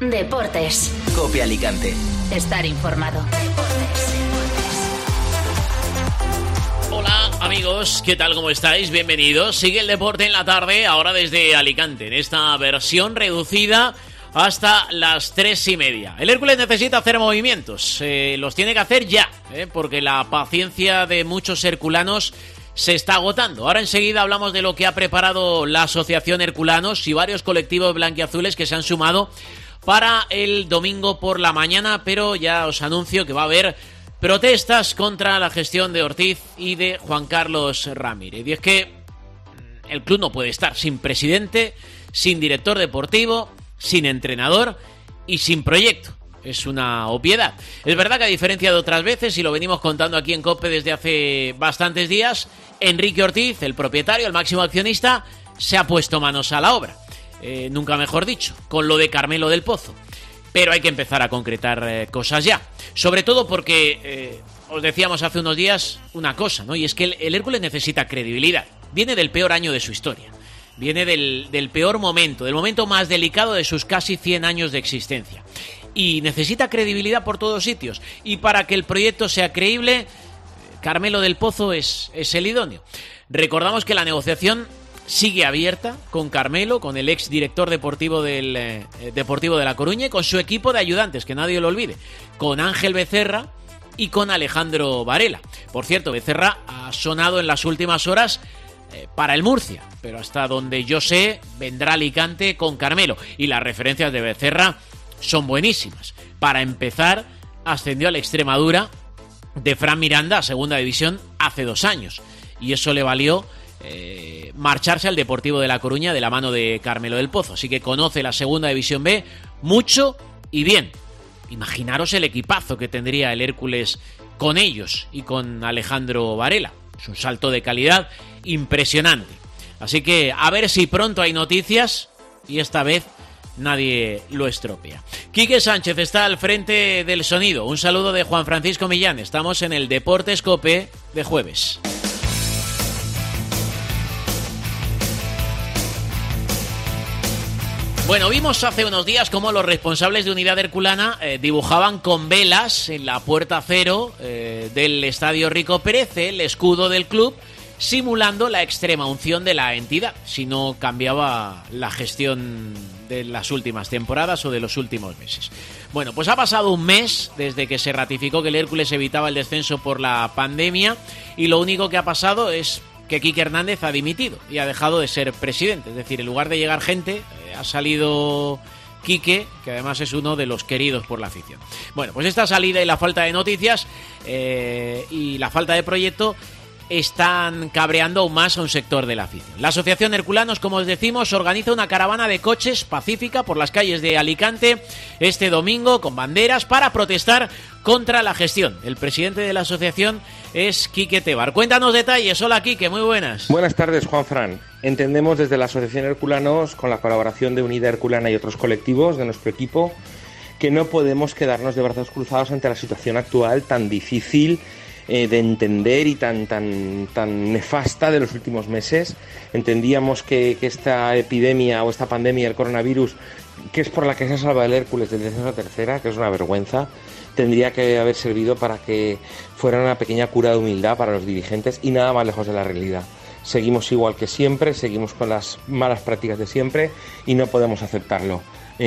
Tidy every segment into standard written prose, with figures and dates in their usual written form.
Deportes. COPE Alicante. Estar informado. Hola amigos, ¿qué tal? ¿Cómo estáis? Bienvenidos. Sigue el deporte en la tarde, ahora desde Alicante, en esta versión reducida hasta las 3:30. El Hércules necesita hacer movimientos, los tiene que hacer ya, porque la paciencia de muchos herculanos se está agotando. Ahora enseguida hablamos de lo que ha preparado la Asociación Herculanos y varios colectivos blanquiazules que se han sumado para el domingo por la mañana, pero ya os anuncio que va a haber protestas contra la gestión de Ortiz y de Juan Carlos Ramírez. Y es que el club no puede estar sin presidente, sin director deportivo, sin entrenador y sin proyecto. Es una obviedad. Es verdad que a diferencia de otras veces, y lo venimos contando aquí en COPE desde hace bastantes días, Enrique Ortiz, el propietario, el máximo accionista, se ha puesto manos a la obra. Nunca mejor dicho, con lo de Carmelo del Pozo. Pero hay que empezar a concretar cosas ya. Sobre todo porque os decíamos hace unos días una cosa, ¿no? Y es que el Hércules necesita credibilidad. Viene del peor año de su historia. Viene del peor momento, del momento más delicado de sus casi 100 años de existencia. Y necesita credibilidad por todos sitios. Y para que el proyecto sea creíble, Carmelo del Pozo es el idóneo. Recordamos que la negociación sigue abierta con Carmelo, con el ex director deportivo del Deportivo de La Coruña y con su equipo de ayudantes, que nadie lo olvide, con Ángel Becerra y con Alejandro Varela. Por cierto, Becerra ha sonado en las últimas horas para el Murcia, pero hasta donde yo sé vendrá Alicante con Carmelo, y las referencias de Becerra son buenísimas. Para empezar, ascendió a la Extremadura de Fran Miranda a segunda división hace 2 años, y eso le valió marcharse al Deportivo de La Coruña de la mano de Carmelo del Pozo. Así que conoce la segunda división B mucho y bien. Imaginaros el equipazo que tendría el Hércules con ellos y con Alejandro Varela. Es un salto de calidad impresionante. Así que a ver si pronto hay noticias y esta vez nadie lo estropea. Quique Sánchez está al frente del sonido. Un saludo de Juan Francisco Millán. Estamos en el Deportes COPE de jueves. Bueno, vimos hace unos días cómo los responsables de Unidad Herculana dibujaban con velas en la puerta cero del Estadio Rico Pérez el escudo del club, simulando la extrema unción de la entidad, si no cambiaba la gestión de las últimas temporadas o de los últimos meses. Bueno, pues ha pasado un mes desde que se ratificó que el Hércules evitaba el descenso por la pandemia, y lo único que ha pasado es que Quique Hernández ha dimitido y ha dejado de ser presidente. Es decir, en lugar de llegar gente, ha salido Quique, que además es uno de los queridos por la afición. Bueno, pues esta salida y la falta de noticias y la falta de proyecto están cabreando aún más a un sector de la afición. La Asociación Herculanos, como os decimos, organiza una caravana de coches pacífica por las calles de Alicante este domingo con banderas para protestar contra la gestión. El presidente de la asociación es Quique Tebar. Cuéntanos detalles. Hola Quique, muy buenas. Buenas tardes, Juan Fran. Entendemos desde la Asociación Herculanos, con la colaboración de Unidad Herculana y otros colectivos de nuestro equipo, que no podemos quedarnos de brazos cruzados ante la situación actual tan difícil de entender y tan nefasta de los últimos meses. Entendíamos que esta epidemia o esta pandemia del coronavirus, que es por la que se ha salvado el Hércules del descenso a tercera, que es una vergüenza, tendría que haber servido para que fuera una pequeña cura de humildad para los dirigentes, y nada más lejos de la realidad. Seguimos igual que siempre, seguimos con las malas prácticas de siempre y no podemos aceptarlo.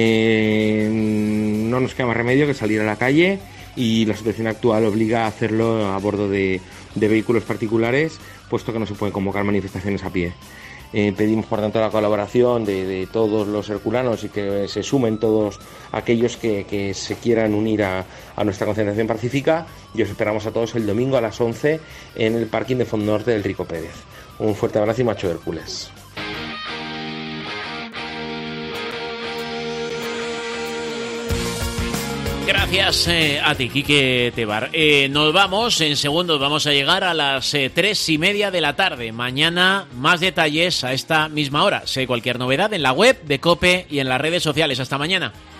No nos queda más remedio que salir a la calle, y la situación actual obliga a hacerlo a bordo de vehículos particulares, puesto que no se pueden convocar manifestaciones a pie. Pedimos por tanto la colaboración de todos los herculanos y que se sumen todos aquellos que se quieran unir a nuestra concentración pacífica, y os esperamos a todos el domingo a las 11 en el parking de Font Norte del Rico Pérez. Un fuerte abrazo y macho Hércules. Gracias a ti, Quique Tebar. Nos vamos, en segundos vamos a llegar a las 3:30 de la tarde. Mañana más detalles a esta misma hora. Sé cualquier novedad en la web de COPE y en las redes sociales. Hasta mañana.